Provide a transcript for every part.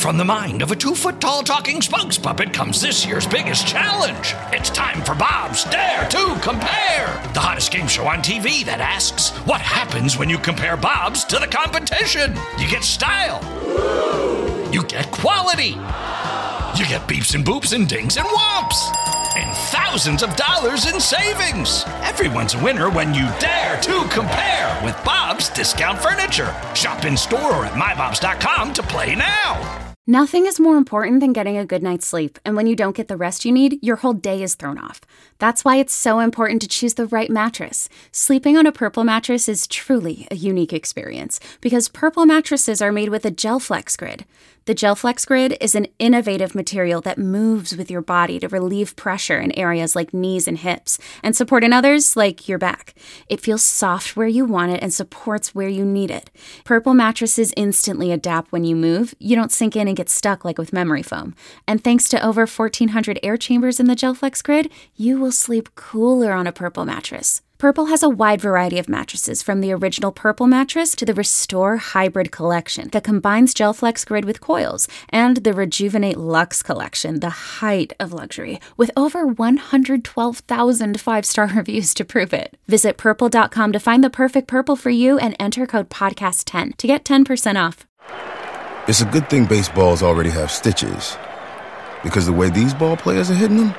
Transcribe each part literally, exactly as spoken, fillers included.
from the mind of a two-foot-tall talking spokes puppet comes this year's biggest challenge. It's time for Bob's Dare to Compare, the hottest game show on T V that asks, what happens when you compare Bobs to the competition? You get style. You get quality. You get beeps and boops and dings and whomps. And thousands of dollars in savings. Everyone's a winner when you dare to compare with Bob's Discount Furniture. Shop in store or at my bobs dot com to play now. Nothing is more important than getting a good night's sleep, and when you don't get the rest you need, your whole day is thrown off. That's why it's so important to choose the right mattress. Sleeping on a Purple mattress is truly a unique experience, because Purple mattresses are made with a GelFlex Grid. The GelFlex Grid is an innovative material that moves with your body to relieve pressure in areas like knees and hips, and support in others like your back. It feels soft where you want it and supports where you need it. Purple mattresses instantly adapt when you move. You don't sink in and get stuck like with memory foam. And thanks to over fourteen hundred air chambers in the GelFlex Grid, you will sleep cooler on a Purple mattress. Purple has a wide variety of mattresses, from the original Purple mattress to the Restore Hybrid collection that combines GelFlex Grid with coils, and the Rejuvenate Luxe collection, the height of luxury, with over one hundred twelve thousand five-star reviews to prove it. Visit purple dot com to find the perfect Purple for you and enter code podcast ten to get ten percent off. It's a good thing baseballs already have stitches, because the way these ball players are hitting them,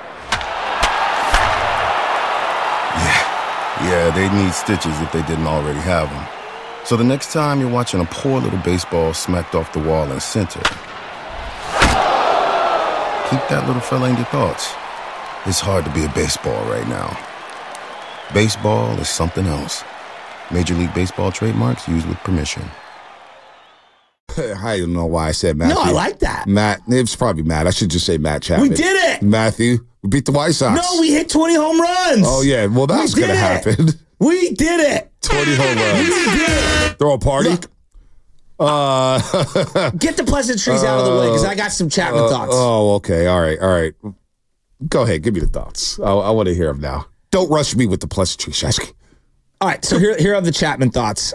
yeah. Yeah, they need stitches if they didn't already have them. So the next time you're watching a poor little baseball smacked off the wall in center, keep that little fella in your thoughts. It's hard to be a baseball right now. Baseball is something else. Major League Baseball trademarks used with permission. I don't know why I said Matthew. No, I like that. Matt, it's probably Matt. I should just say Matt Chapman. We did it. Matthew, we beat the White Sox. No, we hit twenty home runs. Oh, yeah. Well, that's going to happen. We did it. twenty home runs. We did it. Throw a party? Look, uh, get the pleasantries uh, out of the way, because I got some Chapman uh, thoughts. Oh, okay. All right. All right. Go ahead. Give me the thoughts. I, I want to hear them now. Don't rush me with the pleasantries, Shasky. All right. So here, here are the Chapman thoughts.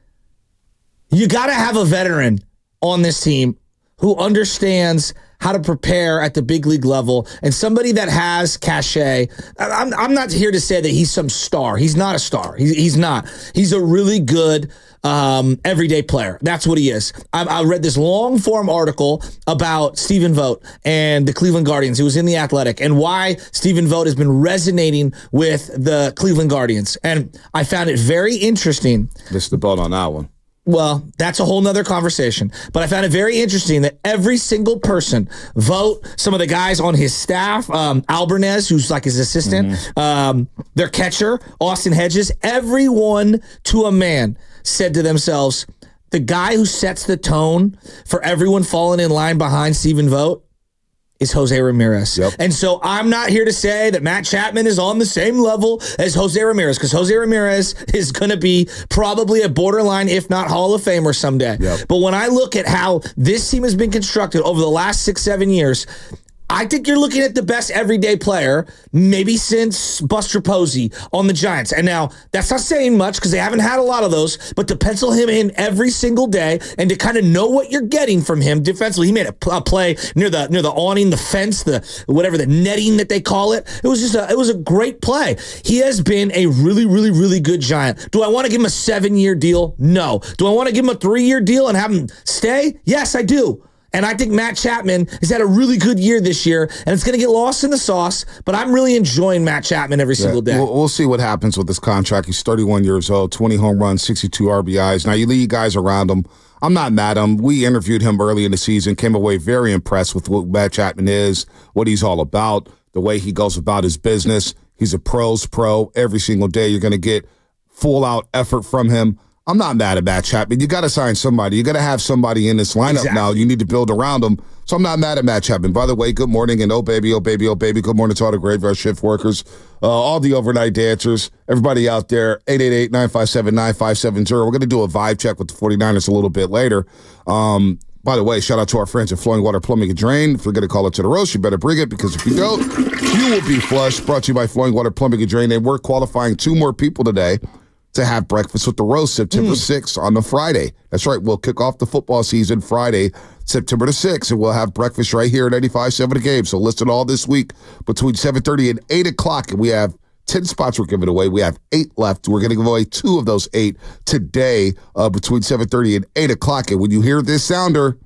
You got to have a veteran on this team who understands how to prepare at the big league level, and somebody that has cachet. I'm, I'm not here to say that he's some star. He's not a star. He's, he's not. He's a really good um, everyday player. That's what he is. I, I read this long form article about Stephen Vogt and the Cleveland Guardians. It was in The Athletic, and why Stephen Vogt has been resonating with the Cleveland Guardians. And I found it very interesting. Missed the boat on that one. Well, that's a whole nother conversation. But I found it very interesting that every single person, Vogt, some of the guys on his staff, um, Albernez, who's like his assistant, mm-hmm. um, their catcher, Austin Hedges, everyone to a man said to themselves, the guy who sets the tone for everyone falling in line behind Stephen Vogt is Jose Ramirez. Yep. And so I'm not here to say that Matt Chapman is on the same level as Jose Ramirez, because Jose Ramirez is going to be probably a borderline, if not Hall of Famer someday. Yep. But when I look at how this team has been constructed over the last six, seven years, I think you're looking at the best everyday player, maybe since Buster Posey on the Giants. And now, that's not saying much because they haven't had a lot of those, but to pencil him in every single day and to kind of know what you're getting from him defensively. He made a, a play near the near the awning, the fence, the whatever, the netting that they call it. It was just a, it was a great play. He has been a really, really, really good Giant. Do I want to give him a seven-year deal? No. Do I want to give him a three-year deal and have him stay? Yes, I do. And I think Matt Chapman has had a really good year this year, and it's going to get lost in the sauce, but I'm really enjoying Matt Chapman every single yeah, day. We'll, we'll see what happens with this contract. He's thirty-one years old, twenty home runs, sixty-two R B Is. Now, you lead guys around him. I'm not mad at him. We interviewed him early in the season, came away very impressed with what Matt Chapman is, what he's all about, the way he goes about his business. He's a pro's pro. Every single day you're going to get full-out effort from him. I'm not mad at Matt Chapman. You got to sign somebody. You got to have somebody in this lineup exactly. now. You need to build around him. So I'm not mad at Matt Chapman. By the way, good morning, and oh, baby, oh, baby, oh, baby. Good morning to all the graveyard shift workers, uh, all the overnight dancers, everybody out there, eight eight eight, nine five seven, nine five seven zero. We're going to do a vibe check with the 49ers a little bit later. Um, by the way, shout out to our friends at Flowing Water Plumbing and Drain. If you're going to call it to the roast, you better bring it, because if you don't, you will be flushed. Brought to you by Flowing Water Plumbing and Drain. And we're qualifying two more people today to have breakfast with the roast September sixth on the Friday. That's right. We'll kick off the football season Friday, September the sixth, and we'll have breakfast right here at eighty-five point seven The Game. So listen all this week between seven thirty and eight o'clock, and we have ten spots we're giving away. We have eight left. We're going to give away two of those eight today uh, between seven thirty and eight o'clock. And when you hear this sounder,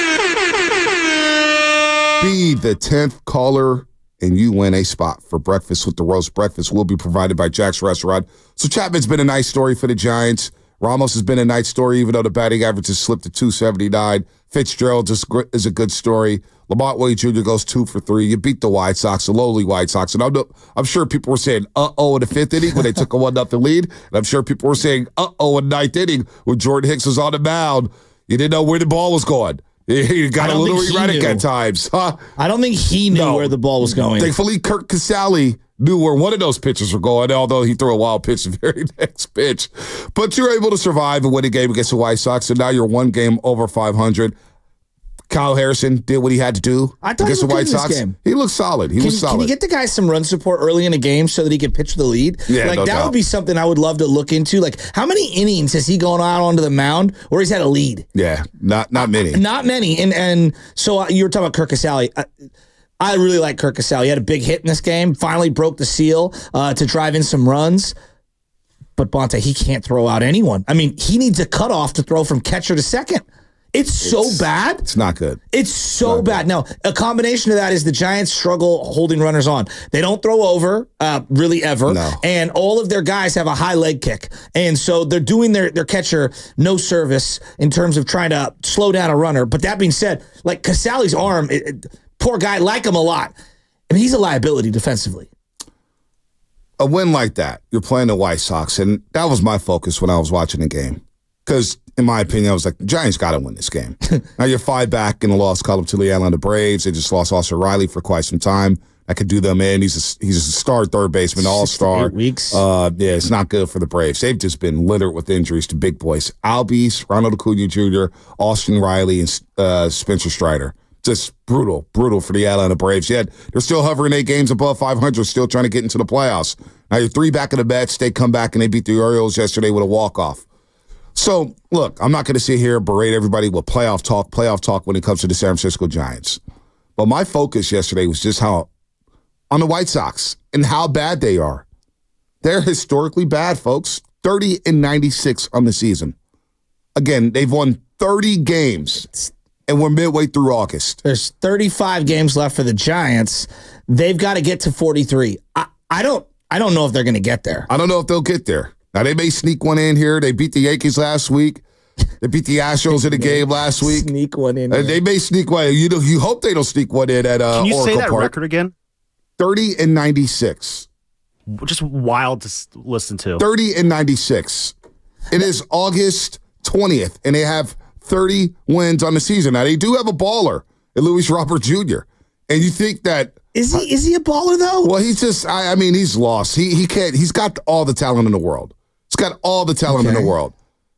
be the tenth caller, and you win a spot for breakfast with the roast. Breakfast will be provided by Jack's Restaurant. So Chapman's been a nice story for the Giants. Ramos has been a nice story, even though the batting average has slipped to two seventy-nine. Fitzgerald is, is a good story. Lamont Wade Junior goes two for three. You beat the White Sox, the lowly White Sox. And I'm, I'm sure people were saying, uh-oh, in the fifth inning when they took a one nothing lead. And I'm sure people were saying, uh-oh, in the ninth inning when Jordan Hicks was on the mound. You didn't know where the ball was going. You got a little erratic at times. Huh? I don't think he knew no. where the ball was going. Thankfully, Kirk Casale knew where one of those pitches were going, although he threw a wild pitch the very next pitch. But you're able to survive and win a game against the White Sox, and now you're one game over five hundred. Kyle Harrison did what he had to do I thought against he the White Sox. Game. He looked solid. He can, was solid. Can you get the guy some run support early in a game so that he can pitch the lead? Yeah, like no that doubt. would be something I would love to look into. Like, how many innings has he gone out onto the mound where he's had a lead? Yeah, not not many. Uh, not many. And and so uh, you were talking about Kirk Casale. I, I really like Kirk Casale. He had a big hit in this game. Finally broke the seal uh, to drive in some runs. But Bonta, he can't throw out anyone. I mean, he needs a cutoff to throw from catcher to second. It's so it's, bad. It's not good. It's so not bad. good. Now, a combination of that is the Giants struggle holding runners on. They don't throw over, uh, really ever. No. And all of their guys have a high leg kick. And so they're doing their, their catcher no service in terms of trying to slow down a runner. But that being said, like Casale's arm, it, it, poor guy, like him a lot. I mean, he's a liability defensively. A win like that, you're playing the White Sox, and that was my focus when I was watching the game. Because, in my opinion, I was like, the Giants got to win this game. Now you're five back in the loss column to the Atlanta Braves. They just lost Austin Riley for quite some time. I could do them in. He's a, he's a star third baseman, all-star. Eight weeks. Uh, yeah, it's not good for the Braves. They've just been littered with injuries to big boys. Albies, Ronald Acuna Junior, Austin Riley, and uh, Spencer Strider. Just brutal, brutal for the Atlanta Braves. Yet they're still hovering eight games above five hundred, still trying to get into the playoffs. Now you're three back in the Mets. They come back and they beat the Orioles yesterday with a walk-off. So, look, I'm not going to sit here and berate everybody with playoff talk, playoff talk when it comes to the San Francisco Giants. But my focus yesterday was just how, on the White Sox and how bad they are. They're historically bad, folks. thirty and ninety-six on the season. Again, they've won thirty games, and we're midway through August. There's thirty-five games left for the Giants. They've got to get to forty-three. I, I don't I don't know if they're going to get there. I don't know if they'll get there. Now, they may sneak one in here. They beat the Yankees last week. They beat the Astros in the game last week. Sneak one in. Uh, they may sneak one. You know, you hope they don't sneak one in at uh, Can you Oracle say that Park. record again? thirty and ninety-six. Just wild to s- listen to. thirty and ninety-six. It is August twentieth, and they have thirty wins on the season. Now, they do have a baller, Luis Robert Junior And you think that Is he is he a baller though? Well, he's just, I, I mean, he's lost. He he can't, he's got all the talent in the world. He's got all the talent Okay. in the world.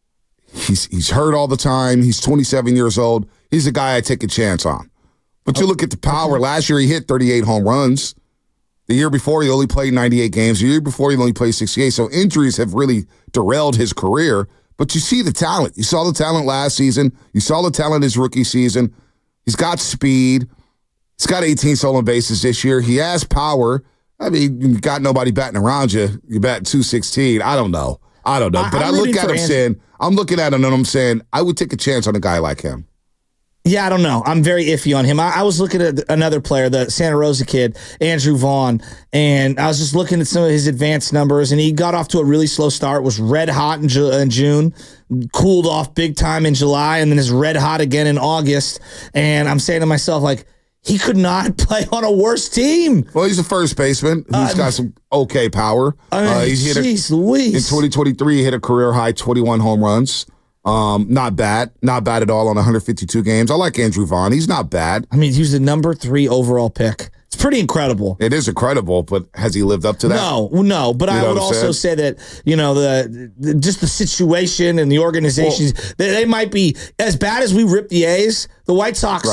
He's he's hurt all the time. He's twenty-seven years old. He's a guy I take a chance on. But you look at the power. Okay. Last year, he hit thirty-eight home runs. The year before, he only played ninety-eight games. The year before, he only played sixty-eight. So injuries have really derailed his career. But you see the talent. You saw the talent last season. You saw the talent his rookie season. He's got speed. He's got eighteen stolen bases this year. He has power. I mean, you got nobody batting around you. You bat two sixteen. I don't know. I don't know. I, but I'm I look at him Andrew. saying, I'm looking at him and I'm saying, I would take a chance on a guy like him. Yeah, I don't know. I'm very iffy on him. I, I was looking at another player, the Santa Rosa kid, Andrew Vaughn, and I was just looking at some of his advanced numbers, and he got off to a really slow start, was red hot in, Ju- in June, cooled off big time in July, and then is red hot again in August. And I'm saying to myself, like, he could not play on a worse team. Well, he's a first baseman. He's Uh, got some okay power. I mean, uh, he's hit a, geez Louise. in twenty twenty-three, he hit a career high twenty-one home runs. Um, not bad. Not bad at all on one hundred fifty-two games. I like Andrew Vaughn. He's not bad. I mean, he was the number three overall pick. It's pretty incredible. It is incredible, but has he lived up to that? No, no. But You I know would what I'm also saying? say that, you know, the, the just the situation and the organizations, they, they might be as bad as we rip the A's. The White Sox Right.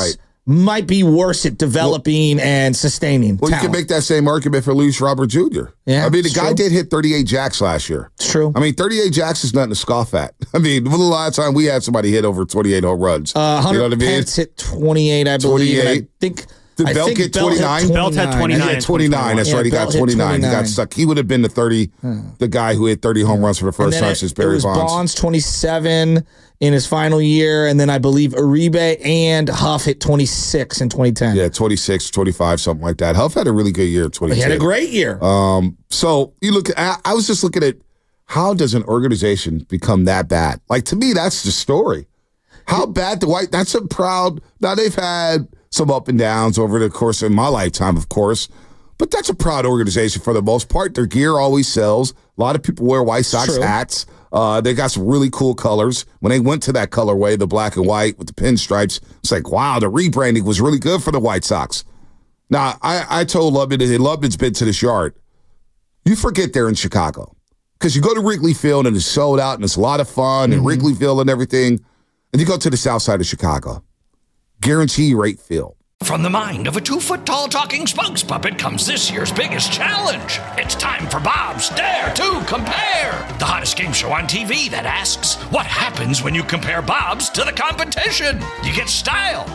might be worse at developing well, and sustaining Well, talent. You can make that same argument for Luis Robert Junior Yeah, I mean, the guy true. did hit thirty-eight jacks last year. It's true. I mean, thirty-eight jacks is nothing to scoff at. I mean, when the last time we had somebody hit over twenty-eight home runs? Uh, Hunter you know what I mean? Pence hit twenty-eight, I believe. And I twenty-eight. think Did I Belt think get Belt hit twenty-nine? Belt had twenty-nine. He had twenty-nine. That's Yeah, right. He Belt got hit twenty-nine. He got twenty-nine. stuck. He would have been the thirty, the guy who hit thirty home runs for the And first then time it, since it Barry was Bonds. Bonds twenty-seven in his final year, and then I believe Uribe and Huff hit twenty-six in twenty ten. Yeah, twenty-six, twenty-five, something like that. Huff had a really good year in twenty ten. He had a great year. Um, so you look at, I was just looking at how does an organization become that bad? Like, to me, that's the story. How bad the White, that's a proud, now they've had some up and downs over the course of my lifetime, of course, but that's a proud organization for the most part. Their gear always sells. A lot of people wear White Sox True. hats. Uh, they got some really cool colors. When they went to that colorway, the black and white with the pinstripes, it's like, wow, the rebranding was really good for the White Sox. Now, I, I told Lubman, and Lubman's been to this yard. You forget they're in Chicago. Because you go to Wrigley Field and it's sold out and it's a lot of fun and Mm-hmm. Wrigley Field and everything. And you go to the south side of Chicago. Guarantee rate field. From the mind of a two-foot-tall talking spokes puppet comes this year's biggest challenge. It's time for Bob's Dare to Compare, the hottest game show on T V that asks, what happens when you compare Bob's to the competition? You get style.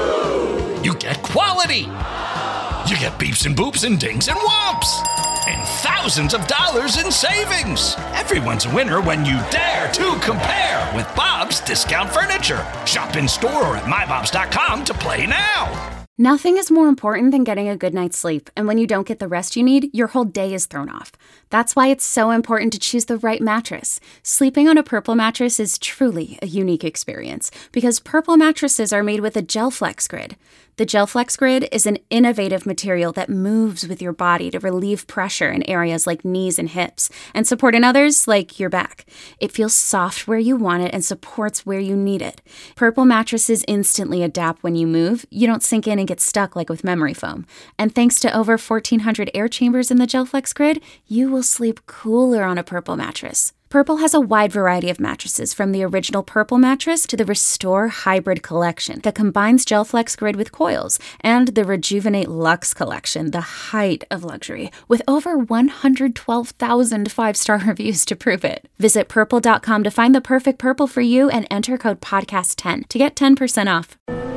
You get quality. You get beeps and boops and dings and whomps. And thousands of dollars in savings. Everyone's a winner when you dare to compare with Bob's Discount Furniture. Shop in store or at my bobs dot com to play now. Nothing is more important than getting a good night's sleep, and when you don't get the rest you need, your whole day is thrown off. That's why it's so important to choose the right mattress. Sleeping on a Purple mattress is truly a unique experience, because Purple mattresses are made with a GelFlex Grid. The GelFlex Grid is an innovative material that moves with your body to relieve pressure in areas like knees and hips, and support in others like your back. It feels soft where you want it and supports where you need it. Purple mattresses instantly adapt when you move. You don't sink in and get stuck like with memory foam. And thanks to over fourteen hundred air chambers in the GelFlex Grid, you will sleep cooler on a Purple mattress. Purple has a wide variety of mattresses, from the original Purple mattress to the Restore Hybrid collection that combines GelFlex Grid with coils, and the Rejuvenate Luxe collection, the height of luxury, with over one hundred twelve thousand five-star reviews to prove it. Visit purple dot com to find the perfect Purple for you and enter code podcast ten to get ten percent off.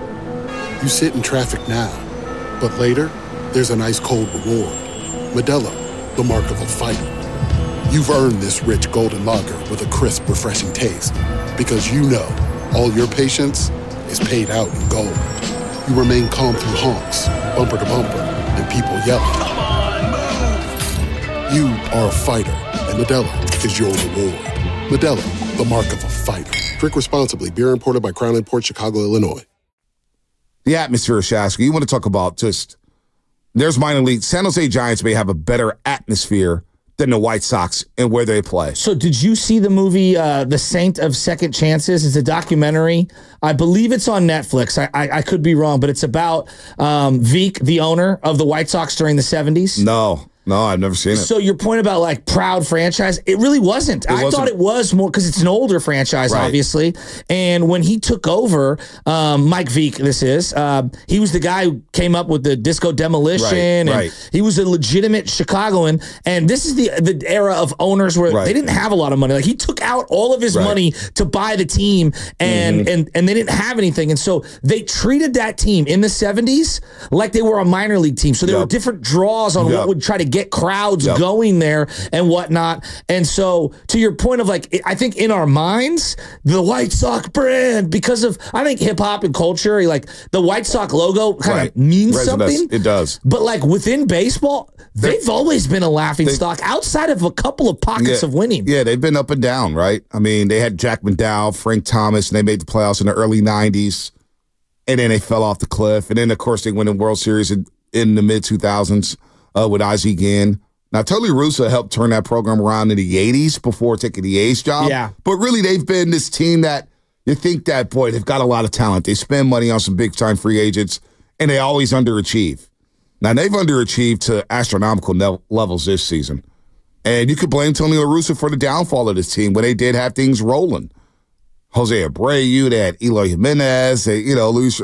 You sit in traffic now, but later, there's an ice-cold reward. Modelo, the mark of a fighter. You've earned this rich golden lager with a crisp, refreshing taste. Because you know, all your patience is paid out in gold. You remain calm through honks, bumper to bumper, and people yelling. Come on, move! You are a fighter, and Modelo is your reward. Modelo, the mark of a fighter. Drink responsibly. Beer imported by Crown Imports, Chicago, Illinois. The atmosphere of Shaska. You want to talk about just, there's minor league. San Jose Giants may have a better atmosphere than the White Sox and where they play. So did you see the movie uh, The Saint of Second Chances? It's a documentary. I believe it's on Netflix. I, I, I could be wrong, but it's about um, Veek, the owner of the White Sox during the seventies. No. No, I've never seen it. So your point about like proud franchise, it really wasn't. It I wasn't. thought it was more because it's an older franchise, Right. obviously. And when he took over, um, Mike Veek, this is, uh, he was the guy who came up with the Disco Demolition. Right, and right. he was a legitimate Chicagoan. And this is the the era of owners where Right. they didn't have a lot of money. Like he took out all of his Right. money to buy the team, and Mm-hmm. and and they didn't have anything. And so they treated that team in the seventies like they were a minor league team. So there Yep. were different draws on Yep. what would try to get crowds Yep. going there and whatnot. And so to your point of like, I think in our minds, the White Sox brand, because of, I think hip hop and culture, like the White Sox logo kind Right. of means Resonates. something. It does. But like within baseball, they've always been a laughing they- stock outside of a couple of pockets yeah, of winning. Yeah, they've been up and down, right? I mean, they had Jack McDowell, Frank Thomas, and they made the playoffs in the early nineties, and then they fell off the cliff. And then, of course, they went in World Series in, in the mid two thousands uh, with Ozzie Guillen. Now, Tony Russo helped turn that program around in the eighties before taking the A's job. Yeah. But really, they've been this team that you think that, boy, they've got a lot of talent. They spend money on some big-time free agents, and they always underachieve. Now, they've underachieved to astronomical ne- levels this season. And you could blame Tony La Russa for the downfall of this team when they did have things rolling. Jose Abreu, they had Eloy Jimenez, they, you know, Luis, they,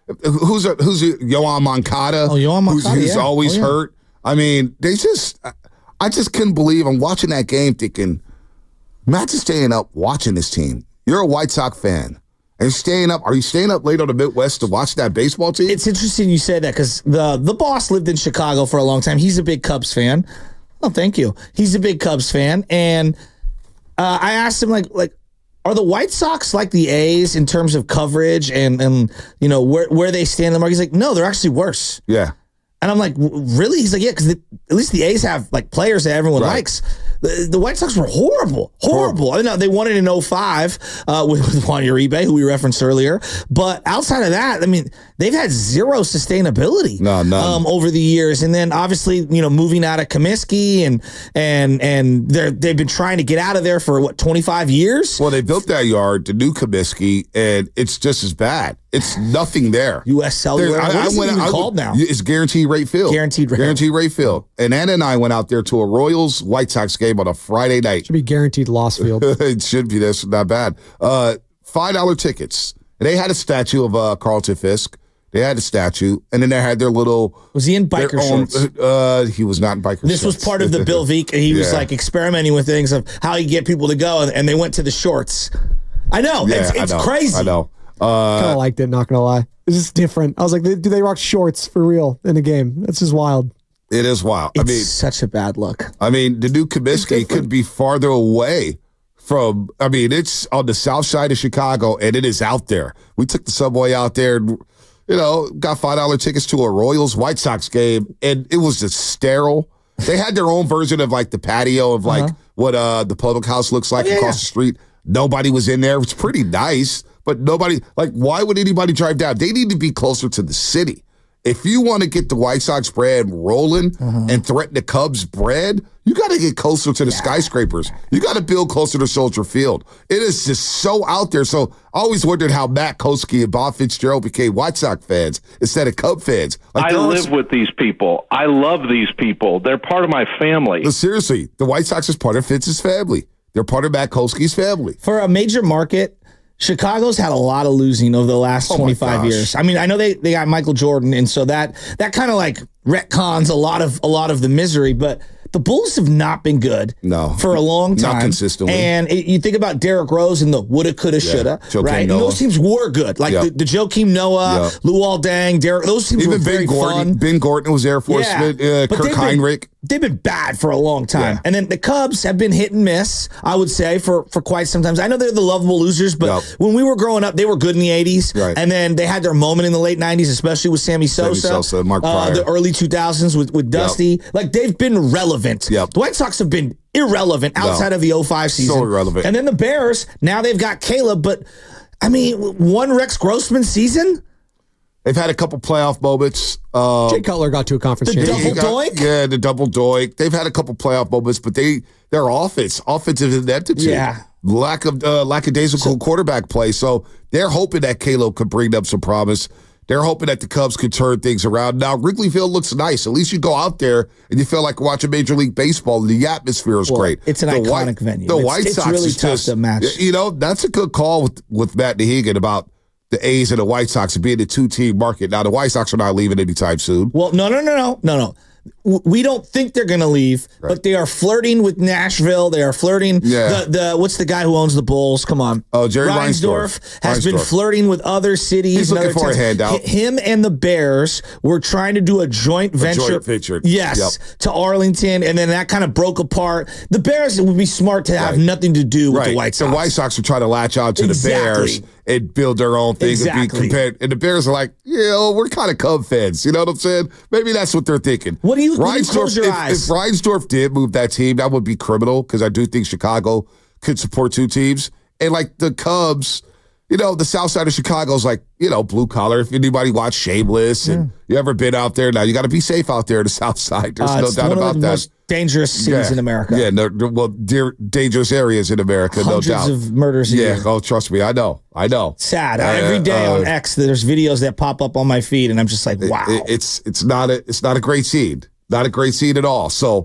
who's a, who's a, Yohan Moncada? Oh, Yohan who's, Moncada, who's yeah. always Oh, yeah. hurt. I mean, they just, I just couldn't believe. I'm watching that game thinking, Matt's just staying up watching this team. You're a White Sox fan. Are you staying up? Are you staying up late on the Midwest to watch that baseball team? It's interesting you say that because the the boss lived in Chicago for a long time. He's a big Cubs fan. Oh, thank you. He's a big Cubs fan, and uh, I asked him like like, are the White Sox like the A's in terms of coverage and and you know where where they stand in the market? He's like, no, they're actually worse. Yeah. And I'm like, really? He's like, yeah, because at least the A's have like players that everyone Right. likes. The, the White Sox were horrible, horrible. I know they won it in oh five uh, with, with Juan Uribe, who we referenced earlier. But outside of that, I mean, they've had zero sustainability No, none. um, over the years. And then obviously, you know, moving out of Comiskey and and and they're they've been trying to get out of there for what twenty-five years. Well, they built that yard, the new Comiskey, and it's just as bad. It's nothing there. U S Cellular. There- What is it even I called now? It's Guaranteed Rate Field. Guaranteed Rate. Guaranteed Rate Field. And Anna and I went out there to a Royals White Sox game on a Friday night. Should be guaranteed loss field. It should be. That's not bad. Uh, Five dollar tickets. They had a statue of uh, Carlton Fisk. They had a statue, and then they had their little. Was he in their biker own- shorts? Uh, he was not in biker This shorts. was part of the Bill Veeck. He was Yeah. like experimenting with things of how you get people to go, and, and they went to the shorts. I know. Yeah, it's it's I know, crazy. I know. Uh, Kind of liked it, not gonna lie. It's just different. I was like, do they rock shorts for real in a game? That's just wild. it is wild. It's I mean, such a bad look. I mean, the new Comiskey could be farther away from. I mean, it's on the south side of Chicago, and it is out there. We took the subway out there, and, you know, got five dollar tickets to a Royals White Sox game, and it was just sterile. They had their own version of like the patio of like what uh the public house looks like Oh, yeah, across yeah. the street. Nobody was in there. It was pretty nice, but nobody. Like, why would anybody drive down? They need to be closer to the city. If you want to get the White Sox brand rolling and threaten the Cubs bread, you got to get closer to the skyscrapers. You got to build closer to Soldier Field. It is just so out there. So I always wondered how Matt Koski and Bob Fitzgerald became White Sox fans instead of Cub fans. Like, I there are live some- with these people. I love these people. They're part of my family. But seriously, the White Sox is part of Fitz's family. They're part of Matt Koski's family. For a major market, Chicago's had a lot of losing over the last Oh my twenty-five gosh. years. I mean, I know they, they got Michael Jordan, and so that that kind of like retcons a lot of a lot of the misery, but the Bulls have not been good No. for a long Not time. consistently. And it, you think about Derrick Rose and the woulda, coulda, shoulda, Joakim right? And Noah. those teams were good. Like Yep. the, the Joakim Noah, Yep. Luol Deng, Derrick, those teams were Even very Ben Gordon. fun. Ben Gordon was Air Force Yeah, Smith, uh, but Kirk they've been- Heinrich. They've been bad for a long time. Yeah. And then the Cubs have been hit and miss, I would say, for, for quite some time. I know they're the lovable losers, but Yep. when we were growing up, they were good in the eighties. Right. And then they had their moment in the late nineties, especially with Sammy Sosa. Sosa, Mark uh, Pryor. the early two thousands with, with Dusty. Like, they've been relevant. Yep. The White Sox have been irrelevant outside of the oh five season. So irrelevant. And then the Bears, now they've got Caleb, but, I mean, one Rex Grossman season? They've had a couple playoff moments. Uh, Jay Cutler got to a conference The championship. double you got- doink? Yeah, the double doink. They've had a couple playoff moments, but they their offense, offensive ineptitude, Yeah. lack of uh, lackadaisical quarterback play. So they're hoping that Caleb could bring them some promise. They're hoping that the Cubs could turn things around. Now Wrigley Field looks nice. At least you go out there and you feel like watching Major League Baseball. The atmosphere is Well, great. it's an the iconic White, venue. The It's- White it's Sox really is tough just, to match. You know, that's a good call with with Matt Nahigan about the A's and the White Sox being the two-team market. Now, the White Sox are not leaving anytime soon. Well, no, no, no, no, no, no. W- We don't think they're going to leave, but they are flirting with Nashville. They are flirting. Yeah. The, the what's the guy who owns the Bulls? Come on. Oh, Jerry Reinsdorf Reinsdorf. has been Reinsdorf. flirting with other cities. He's and looking other for a towns. handout. H- Him and the Bears were trying to do a joint venture. joint venture. Yes, Yep. to Arlington, and then that kind of broke apart. The Bears, it would be smart to have Right. nothing to do with Right. the White Sox. The White Sox are trying to latch on to Exactly. the Bears and build their own thing and Exactly. be compared. And the Bears are like, you know, we're kind of Cub fans. You know what I'm saying? Maybe that's what they're thinking. What do you- when you Reinsdorf- close your if, eyes? If Reinsdorf did move that team, that would be criminal because I do think Chicago could support two teams. And like the Cubs, you know, the south side of Chicago is like, you know, blue collar. If anybody watched Shameless and you ever been out there, now you got to be safe out there in the south side. There's Uh, no it's doubt one about of the that. most dangerous cities in America. Yeah, no, no, well, dear, dangerous areas in America, Hundreds no doubt. of murders a Yeah, year. oh, trust me, I know, I know. Sad. Uh, Every day uh, on X, there's videos that pop up on my feed, and I'm just like, wow. It- it's it's not a it's not a great scene, not a great scene at all. So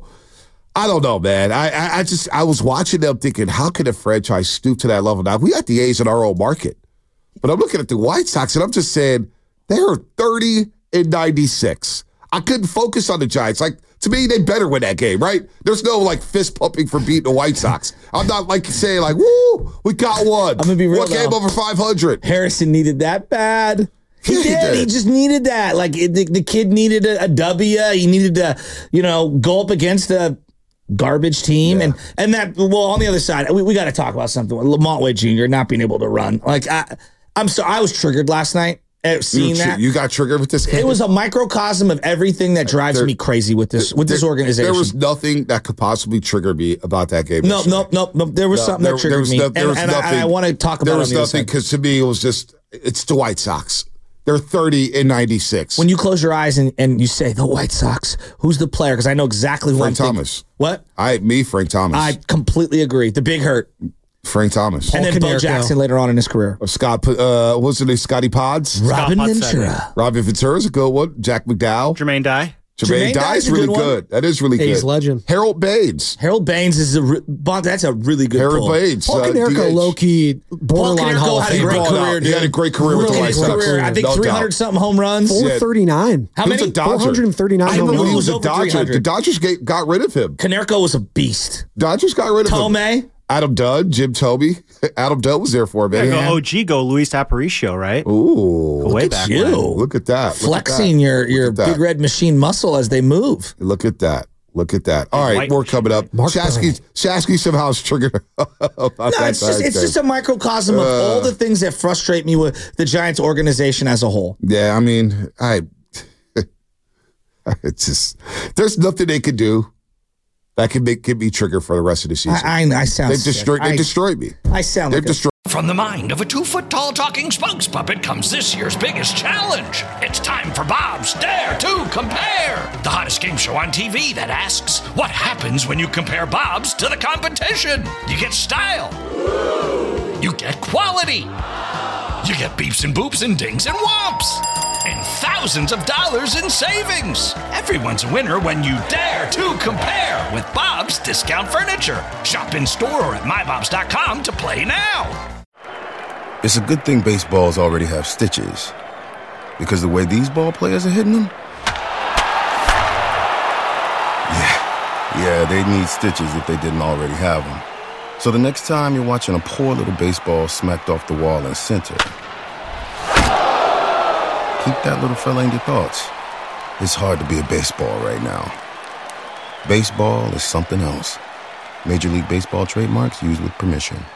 I don't know, man. I, I I just I was watching them thinking, how can a franchise stoop to that level? Now we got the A's in our own market, but I'm looking at the White Sox and I'm just saying They are thirty and ninety-six. I couldn't focus on the Giants. Like, to me, they better win that game, right? There's no, like, fist pumping for beating the White Sox. I'm not, like, saying, like, woo, we got one. I'm going to be real, One game though. over five hundred. Harrison needed that bad. He, Yeah, he did. did. He just needed that. Like, it, the, the kid needed a, a W. He needed to, you know, go up against a garbage team. Yeah. And and that, well, on the other side, we, we got to talk about something. Lamont Wade Junior not being able to run. Like, I, I'm so, I was triggered last night at seeing You, that. you got triggered with this game? It was a microcosm of everything that drives There- me crazy with this with this There- organization. There was nothing that could possibly trigger me about that game. no, yesterday. no, no, no. There was No, something there- that triggered there was me, no- there and, was and I, nothing- I want to talk about There it was on the other nothing side. because to me it was just it's the White Sox. They're thirty and ninety-six. When you close your eyes and, and you say the White Sox, who's the player? Because I know exactly who Frank I'm thinking. Thomas. What? I me Frank Thomas. I completely agree. The big hurt. Frank Thomas. And then Bo Konerko. Jackson later on in his career. Uh, Scott, uh, what's the name? Scotty Pods. Robin Podsetto. Ventura. Robbie Ventura's a good one. Jack McDowell. Jermaine Dye. Jermaine Jermaine Dye's Dye's a really good one. good. That is really A's good. legend. Harold Baines. Harold Baines is a re- Bon- that's a really good Harold pull. Baines. Paul uh, Konerko, D H. low key, borderline Konerko Hall of had a He Fame. great balled career, out. He had a dude. great career with the Really White great Sox. Career. I think No three doubt. hundred something home runs. four thirty-nine. How He was many? a Dodger. four hundred thirty-nine I I know home remember he he runs. was was a over Dodger. three hundred. The Dodgers ga- got rid of him. Konerko was a beast. Dodgers got rid of him. Tomei. Adam Dunn, Jim Toby. Adam Dunn was there for a Yeah, minute. go O G, go Luis Aparicio, right? Ooh. Go way look back at you. when. Look at that. Look Flexing at that. your, Look your at that. big red machine muscle as they move. Look at that. Look at that. All right, white more machine. coming up. Mark Shasky, Shasky somehow is triggered about No, that it's just, it's Giants just game. a microcosm of all the things that frustrate me with the Giants organization as a whole. Yeah, I mean, I. It's just there's nothing they could do that can make get me trigger for the rest of the season. I, I, I sound They've sick. destroyed. They I, destroyed me. I sound They've like a, destroyed. From the mind of a two-foot-tall talking spokes puppet comes this year's biggest challenge. It's time for Bob's Dare to Compare, the hottest game show on T V that asks, what happens when you compare Bob's to the competition? You get style. You get quality. You get beeps and boops and dings and whomps. And thousands of dollars in savings. Everyone's a winner when you dare to compare with Bob's Discount Furniture. Shop in store or at my bobs dot com to play now. It's a good thing baseballs already have stitches. Because the way these ball players are hitting them? Yeah, yeah, they need stitches if they didn't already have them. So the next time you're watching a poor little baseball smacked off the wall in center, keep that little fella in your thoughts. It's hard to be a baseball right now. Baseball is something else. Major League Baseball trademarks used with permission.